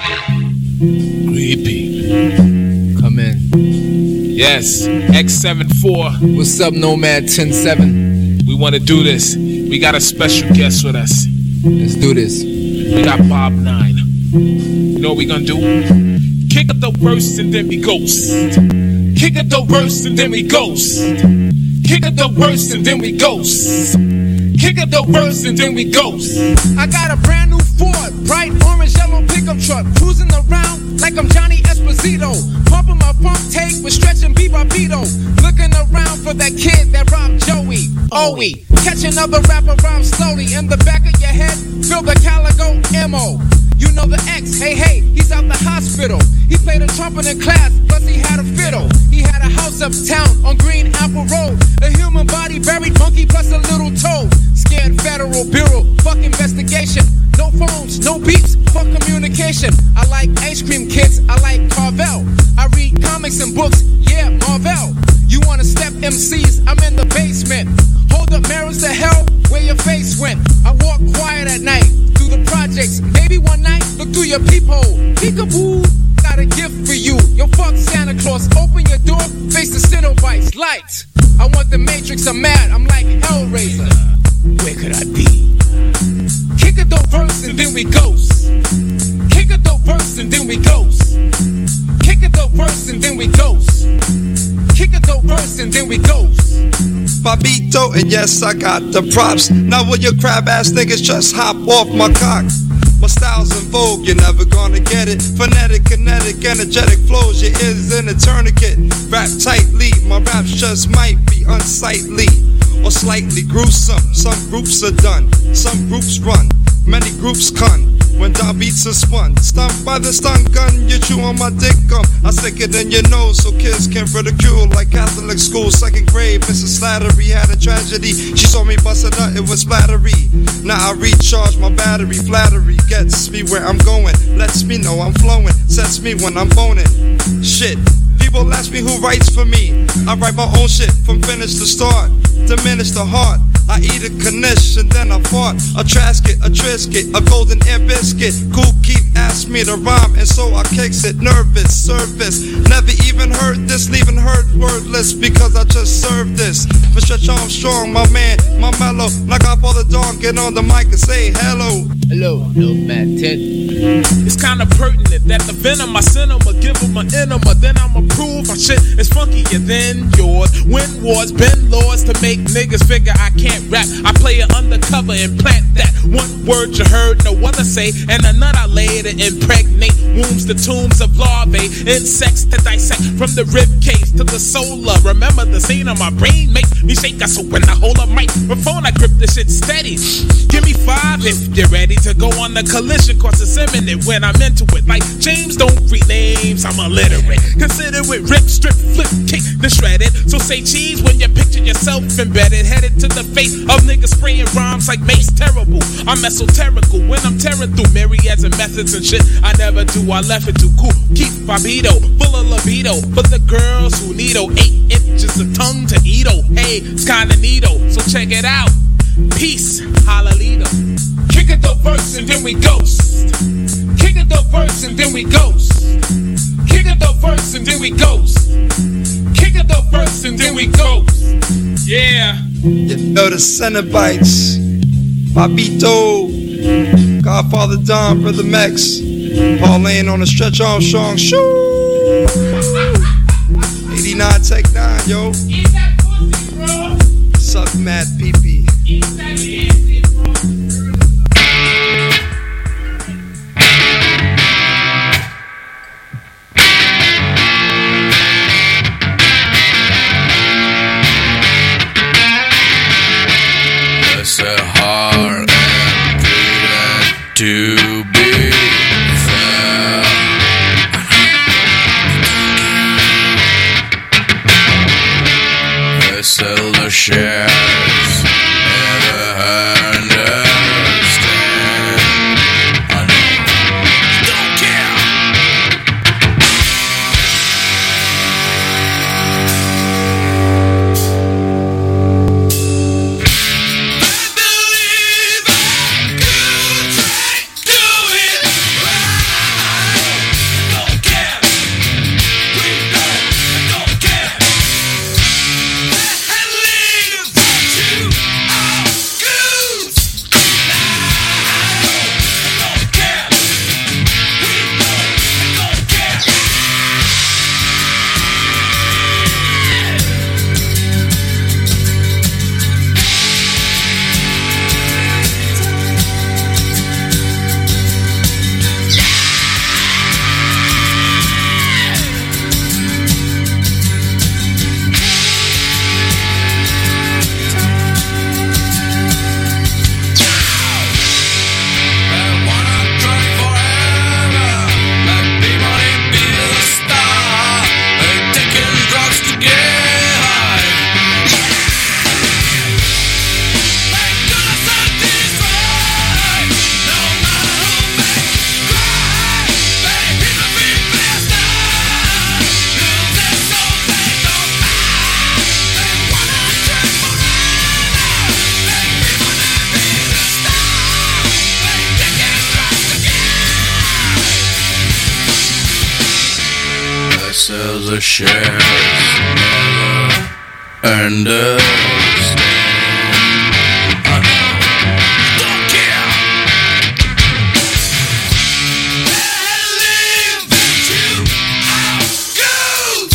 Creepy. Come in. Yes, X74. What's up, Nomad 10-7? We want to do this. We got a special guest with us. Let's do this. We got Bob 9. You know what we gonna do? Kick up the verse and then we ghost. Kick up the verse and then we ghost. Kick up the verse and then we ghost. Kick up the verse and then we ghost. I got a brand new Ford, bright orange yellow pickup truck, cruising around like I'm Johnny Esposito, pumping my pump tape with Stretch and Bebopito, looking around for that kid that robbed Joey. Owie, catch another rapper rhyme slowly in the back of your head, feel the Calico MO. You know the X, hey, he's out the hospital. He played a trumpet in class, plus he had a fiddle. He had a house uptown on Green Apple Road. A human body buried, monkey plus a little toad. Scared federal bureau, fuck investigation. No phones, no beeps, fuck communication. I like ice cream kids, I like Carvel. I read comics and books, yeah, Marvel. You wanna step MCs, I'm in the basement. Hold up mirrors to hell, where your face went. I walk quiet at night, through the projects. Maybe one night, look through your peephole. Peekaboo, got a gift for you. Yo, fuck Santa Claus, open your door, face the Cenobites, lights. I want the Matrix, I'm mad, I'm like Hellraiser. Where could I be? Kick a dope verse and then we ghost. Kick a dope verse and then we ghost. Kick a dope verse and then we ghost. Kick a dope verse and then we ghost. Fabito, and yes, I got the props. Now will your crab ass niggas just hop off my cock? My style's in vogue, you're never gonna get it. Phonetic, kinetic, energetic flows, your ears in a tourniquet. Rap tightly, my raps just might be unsightly or slightly gruesome. Some groups are done, some groups run, many groups con. When down beats are spun, stunned by the stun gun, you chew on my dick gum. I stick it in your nose so kids can ridicule like Catholic school, second grade. Mrs. Slattery had a tragedy. She saw me bust a nut, it was splattery. Now I recharge my battery. Flattery gets me where I'm going, lets me know I'm flowing, sets me when I'm boning. Shit. People ask me who writes for me. I write my own shit from finish to start. Diminish the heart. I eat a Knish and then I fart. A Trasket, a Trisket, a golden air biscuit. Cool keep asked me to rhyme and so I kicks it. Nervous, service. Never even heard this, leaving heard wordless because I just served this. For Stretch Armstrong, my man, my mellow. Like I bought the dog, get on the mic and say hello. Hello, Nomad 10. It's kinda pertinent that the venom I send 'em, give 'em an enema. Then I'ma prove my shit is funkier than yours. Win wars, bend laws to make niggas figure I can't rap. I play it undercover and plant that one word you heard no other say, and another I lay to impregnate wombs, the tombs of larvae, insects to dissect from the rib cage to the solar. Remember the scene of my brain makes me shake. So when I hold a microphone, I grip the shit steady. Give me 5 if you're ready to go on the collision course. It's imminent when I'm into it. Like James, don't read names, I'm illiterate. Consider it rip, strip, flip, kick, then shred it. So say cheese when you picture yourself embedded, headed to the face of niggas spraying rhymes like Mace. Terrible, I'm esoterical when I'm tearing through myriads and methods and shit I never do. I left it too cool. Keep Fabito full of libido for the girls who need 8 inches of tongue to eat. Hey, it's kinda neato, so check it out. Peace, hallelujah. Kick it the verse and then we ghost. Kick it the verse and then we ghost. Kick it the verse and then we ghost. Kick it the verse and then we ghost. Yeah. You know the Cenobites. Fabito, Godfather Don, Brother Max, Pauline on the Stretch Armstrong. Shoo! 89 Tech 9, yo. Eat that pussy, bro. Suck mad pee-pee. Eat that pussy, bro. It's a hard and prudent to be fair. It's a shares never understand. I know don't care. I believe I could try do it right. sell the shares, never understand. I know, don't care. Believe that you are good.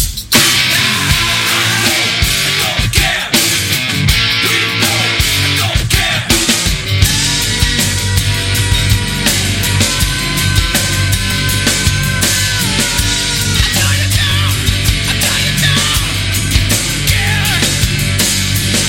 I don't care. We know I don't care. I tell you down, yeah.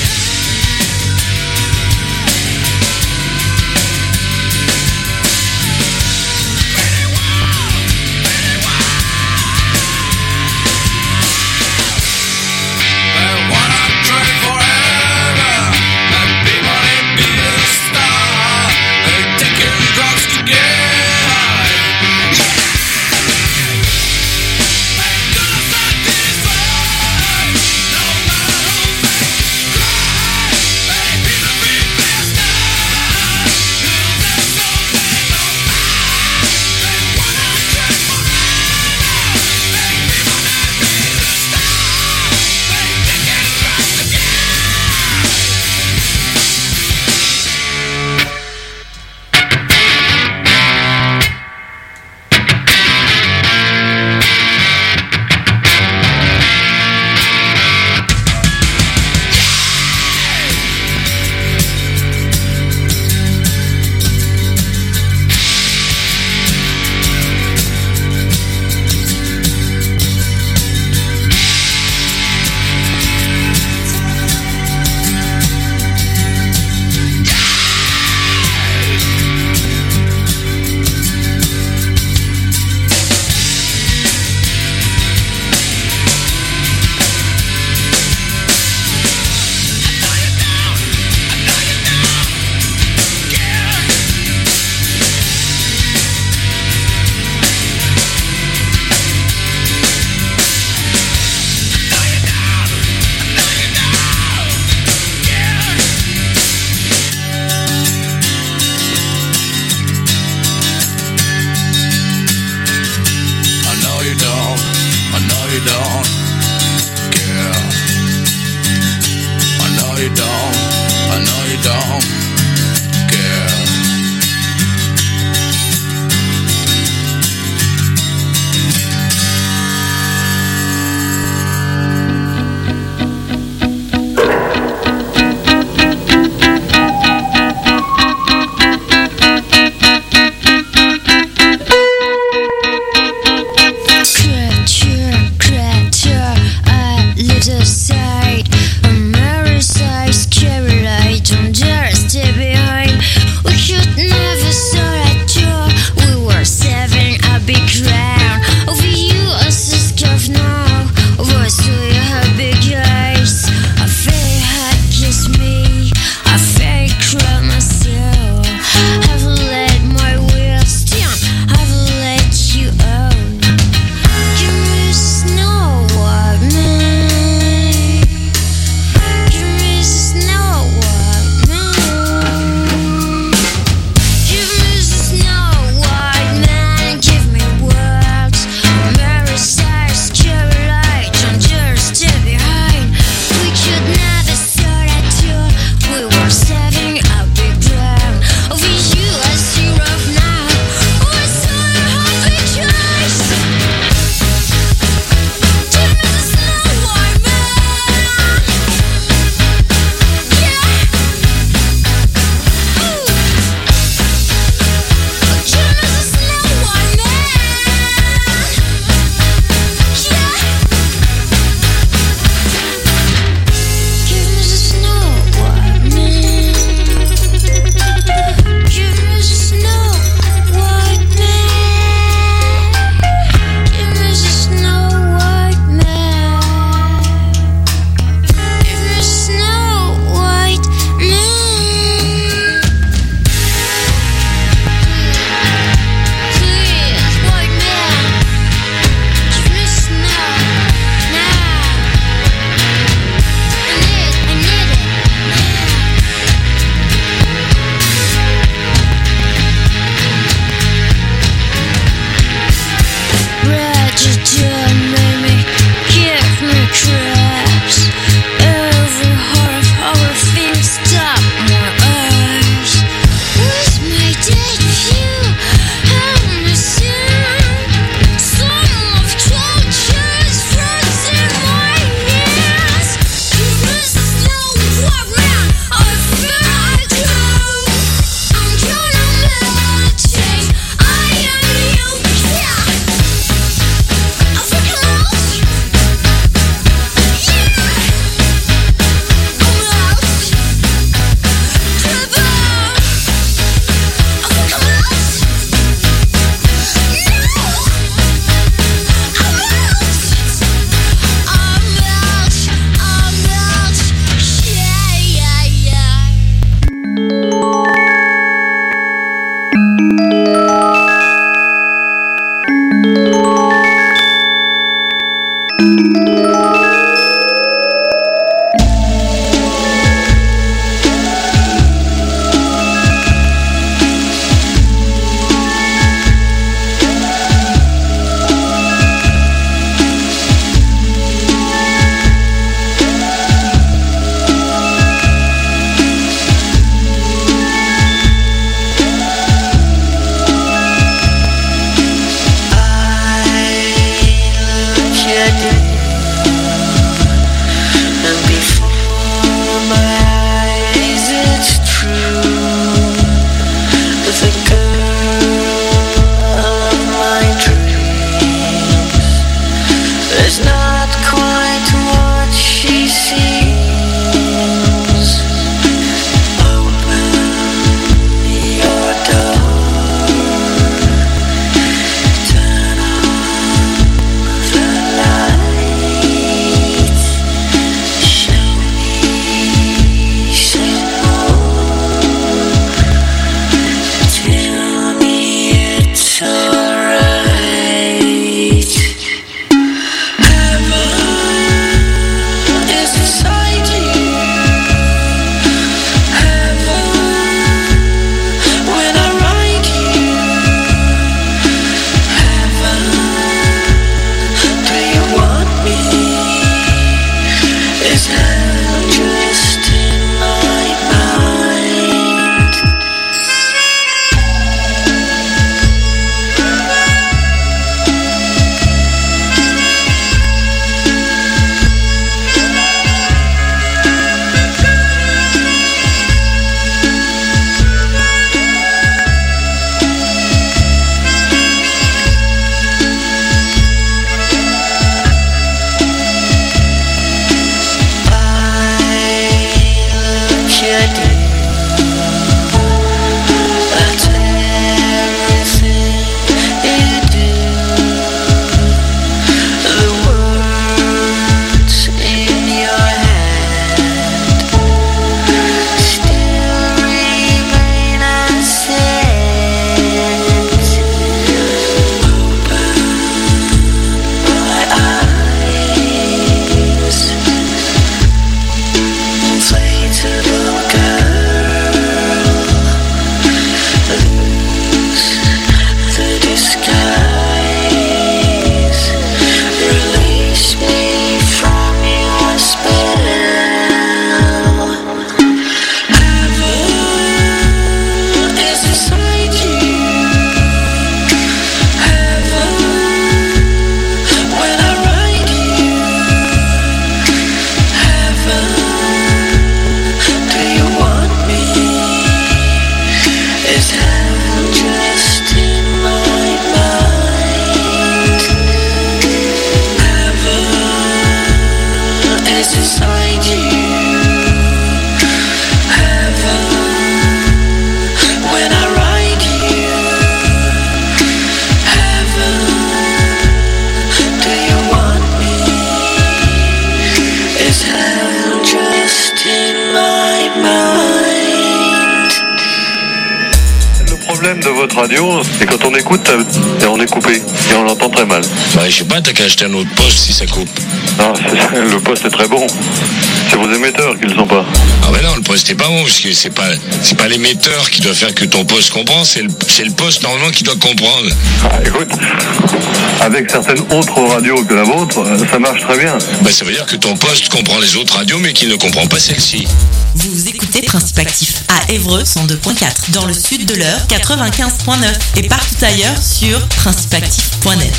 de votre radio, et quand on écoute, on est coupé, et on l'entend très mal. Bah, je sais pas, t'as qu'à acheter un autre poste si ça coupe. Non, le poste est très bon. C'est vos émetteurs qui ne le sont pas. Ah ben non, le poste est pas bon, parce que c'est pas l'émetteur qui doit faire que ton poste comprend, c'est le poste normalement qui doit comprendre. Ah, écoute, avec certaines autres radios que la vôtre, ça marche très bien. Bah ça veut dire que ton poste comprend les autres radios, mais qu'il ne comprend pas celle-ci. Vous écoutez Principe Actif à Évreux 102.4, dans le sud de l'Eure 95.9 et partout ailleurs sur principeactif.net.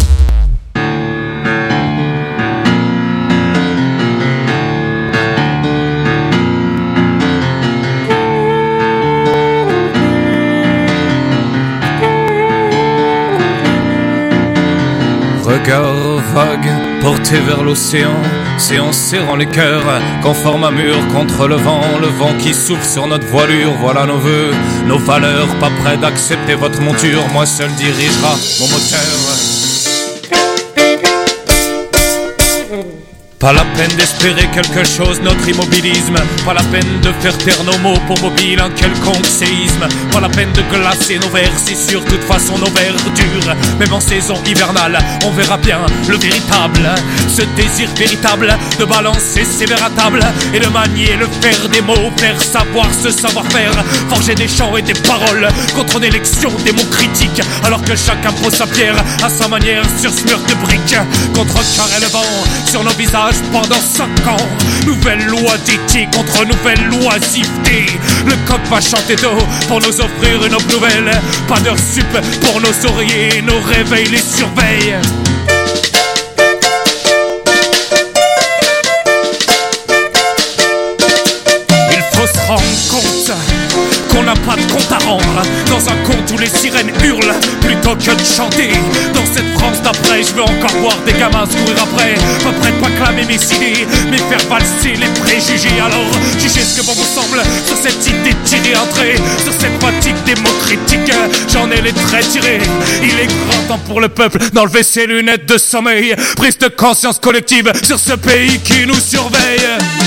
Regard vague porté vers l'océan, c'est en serrant les cœurs qu'on forme un mur contre le vent qui souffle sur notre voilure. Voilà nos vœux, nos valeurs, pas près d'accepter votre monture. Moi seul dirigera mon moteur. Pas la peine d'espérer quelque chose, notre immobilisme. Pas la peine de faire taire nos mots pour mobile un quelconque séisme. Pas la peine de glacer nos vers, c'est sûr, de toute façon nos vers durent. Même en saison hivernale, on verra bien le véritable. Ce désir véritable de balancer ses verres à table et de manier le faire des mots, faire savoir ce savoir-faire. Forger des chants et des paroles contre une élection des mots critiques. Alors que chacun pose sa pierre à sa manière sur ce mur de briques. Contrecarrer le vent sur nos visages pendant 5 ans. Nouvelle loi d'éthique contre nouvelle oisiveté. Le coq va chanter d'eau pour nous offrir une aube nouvelle. Pas d'heure sup pour nos oreillers, nos réveils les surveillent. Il faut se rendre compte qu'on n'a pas de compte à rendre dans un conte où les sirènes hurlent plutôt que de chanter. Dans cette France d'après, je veux encore voir des gamins se courir après. Pas prêt de pas clamer mes idées, mais faire valser les préjugés. Alors, jugez ce que bon vous semble sur cette idée tirée un trait, sur cette fatigue des mots critiques. J'en ai les traits tirés. Il est grand temps pour le peuple d'enlever ses lunettes de sommeil. Prise de conscience collective sur ce pays qui nous surveille.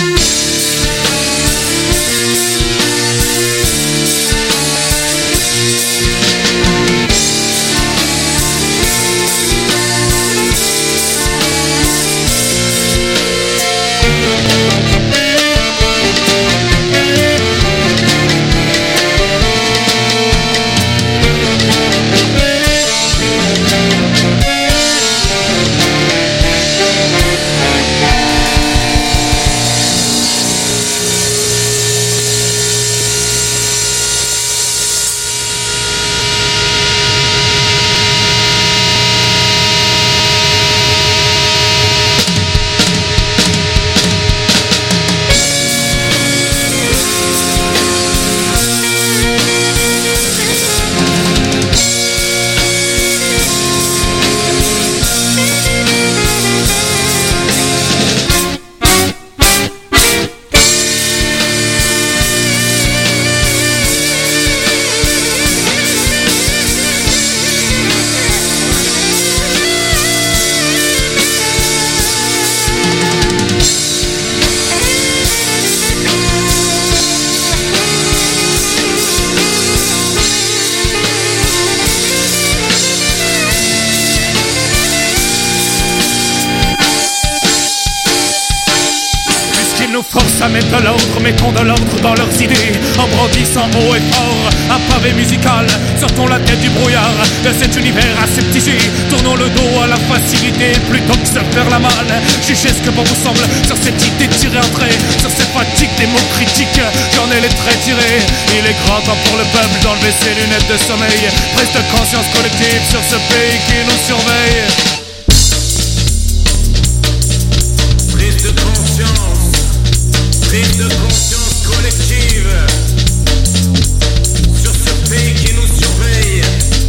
Force à mettre de l'ordre, mettons de l'ordre dans leurs idées. En brandissant haut et fort un pavé musical. Sortons la tête du brouillard de cet univers aseptisé. Tournons le dos à la facilité plutôt que se faire la malle. Jugez ce que bon vous semble sur cette idée tirée un trait, sur cette fatigue des mots critiques. J'en ai les traits tirés. Il est grand temps pour le peuple d'enlever ses lunettes de sommeil. Prise de conscience collective sur ce pays qui nous surveille. Prise de conscience. Prise de conscience collective sur ce pays qui nous surveille.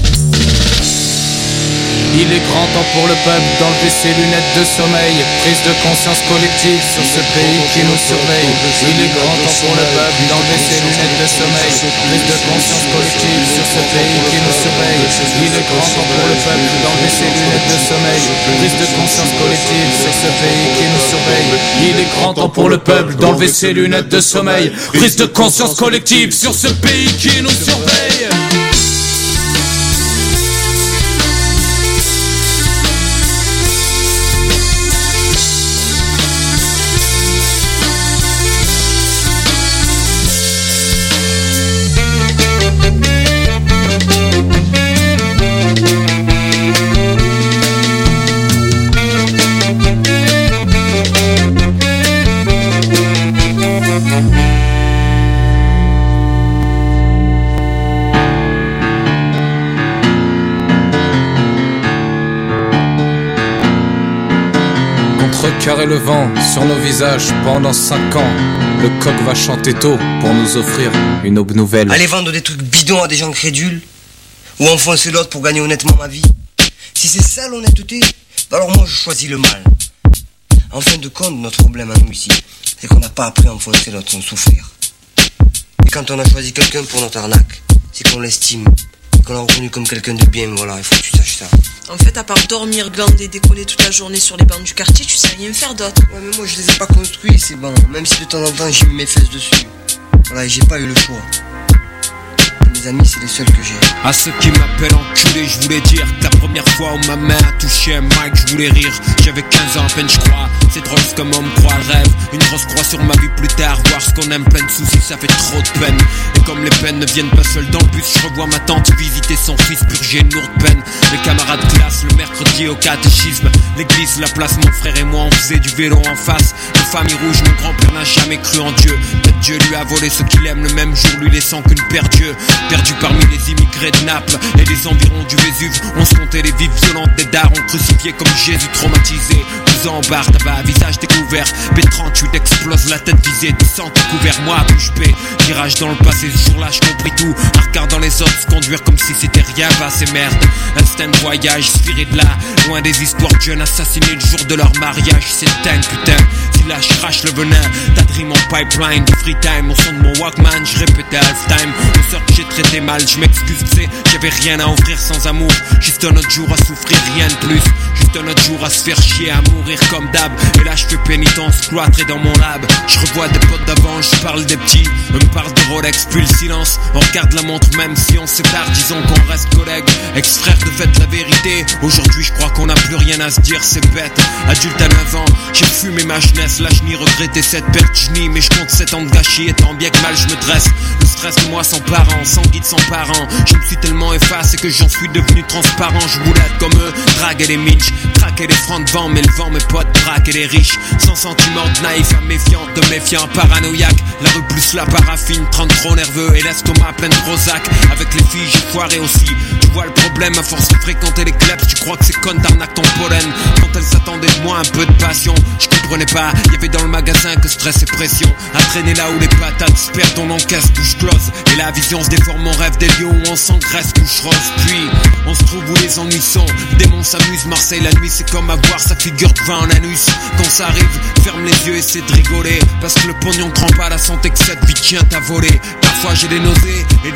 Il est grand temps pour le peuple d'enlever ses lunettes de sommeil. Prise de conscience collective sur ce pays qui nous surveille. Il est grand temps pour le peuple d'enlever ses lunettes de sommeil. Prise de conscience collective sur ce pays qui nous surveille. Il est grand temps pour le peuple d'enlever ses lunettes de sommeil. Prise de conscience collective sur ce pays qui nous surveille. Il est grand temps pour le peuple d'enlever ses lunettes de sommeil. Prise de conscience collective sur ce pays qui nous surveille. Contrecarrer le vent sur nos visages pendant 5 ans. Le coq va chanter tôt pour nous offrir une aube nouvelle. Aller vendre des trucs bidons à des gens crédules, ou enfoncer l'autre pour gagner honnêtement ma vie. Si c'est ça l'honnêteté, bah alors moi je choisis le mal. En fin de compte, notre problème à nous ici, c'est qu'on n'a pas appris à enfoncer l'autre sans souffrir. Et quand on a choisi quelqu'un pour notre arnaque, c'est qu'on l'estime, qu'on l'a reconnu comme quelqu'un de bien, voilà, il faut que tu saches ça. En fait, à part dormir, glander, décoller toute la journée sur les bancs du quartier, tu sais rien faire d'autre. Ouais, mais moi je les ai pas construits, c'est bon, même si de temps en temps j'ai mis mes fesses dessus. Voilà, et j'ai pas eu le choix. Mes amis, c'est les seuls que j'ai. À ceux qui m'appellent enculé, je voulais dire que la première fois où ma main a touché un mic, je voulais rire. J'avais 15 ans à peine, je crois. C'est drôle comme on me croit le rêve. Une grosse croix sur ma vie plus tard. Voir ce qu'on aime plein de soucis, ça fait trop de peine. Et comme les peines ne viennent pas seules dans le bus, je revois ma tante visiter son fils, purger une lourde peine. Mes camarades classe le mercredi au catéchisme. L'église, la place, mon frère et moi, on faisait du vélo en face. De famille rouge, mon grand-père n'a jamais cru en Dieu. Peut-être Dieu lui a volé ce qu'il aime le même jour, lui laissant qu'une paire d'yeux. Perdu parmi les immigrés de Naples et des environs du Vésuve, on se comptait les vies violentes des darons crucifiés comme Jésus traumatisé. 12 ans en barre, tabac, visage découvert. B38 explose, la tête visée, du sang couvert. Moi, bouche bée, virage dans le passé, ce jour-là, je compris tout. En regardant les autres se conduire comme si c'était rien, bah c'est merde. Instinct de voyage, spiré de là, loin des histoires de jeunes assassinés le jour de leur mariage. C'est dingue, putain. Si là, je crache le venin, t'as dream en pipeline, du free time, au son de mon Walkman, je répétais halftime. Le sort que j'ai traité mal, je m'excuse, tu sais, j'avais rien à offrir sans amour. Juste un autre jour à souffrir, rien de plus. Juste un autre jour à se faire chier, à mourir comme d'hab. Et là je fais pénitence, cloîtré dans mon lab. Je revois des potes d'avant, je parle des petits. On me parle de Rolex, puis le silence. On regarde la montre même si on se sépare, disons qu'on reste collègues. Ex-frère de fait la vérité. Aujourd'hui je crois qu'on n'a plus rien à se dire, c'est bête. Adulte à 9 ans, j'ai fumé ma jeunesse. Là je n'y regrettais cette perte, je nie. Mais je compte 7 ans de gâchis et tant bien que mal je me dresse. Le stress de moi sans parents, sans guide, sans parents. Je me suis tellement effacé que j'en suis devenu transparent. Je voulais être comme eux, draguer les mitch, traquer les francs de vent, mais le vent, mes potes, braquer les riches. Sans sentiment de naïf à méfiant, de méfiant à paranoïaque. La rue plus la paraffine, 30 trop nerveux et l'estomac plein de Prozac. Avec les filles, j'ai foiré aussi. Tu vois le problème, à force de fréquenter les clubs, tu crois que c'est con d'arnaque ton pollen. Quand elles s'attendaient de moi un peu de passion, je comprenais pas, y'avait dans le magasin que stress et pression. À traîner là où les patates se perdent, on encaisse, bouche close. Et la vision se déforme, on rêve des lieux où on s'engraisse, couche rose. Puis, on se trouve où les ennuis sont. Le démon s'amuse, Marseille la nuit, c'est comme avoir sa figure devant un anus. Quand ça arrive, ferme les yeux, essaie de rigoler. Parce que le pognon crampe pas la santé que cette vie tient à voler. Parfois j'ai des nausées et